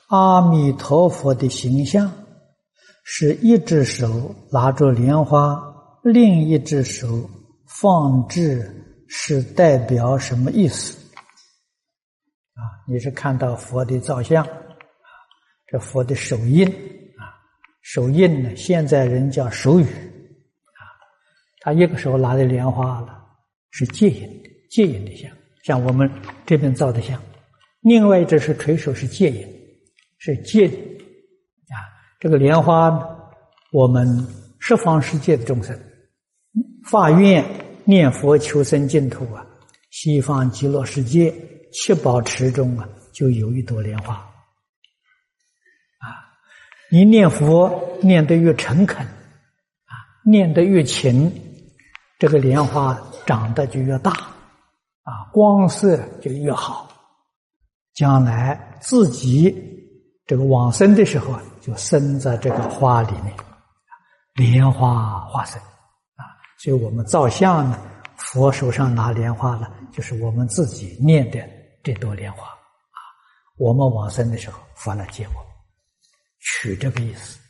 阿弥陀佛的形象是一只手拿着莲花，另一只手放置，是代表什么意思？你是看到佛的造像，这佛的手印手印呢，现在人叫手语他一个手拿着莲花了，是戒印的像，像我们这边造的像。另外一只是垂手，是戒印，是戒这个莲花呢，我们十方世界的众生发愿念佛求生净土西方极乐世界七宝池中就有一朵莲花你念佛念得越诚恳念得越勤，这个莲花长得就越大光色就越好，将来自己这个往生的时候就生在这个花里面，莲花化身所以我们造像呢，佛手上拿莲花呢，就是我们自己念的这朵莲花我们往生的时候佛来接我，取这个意思。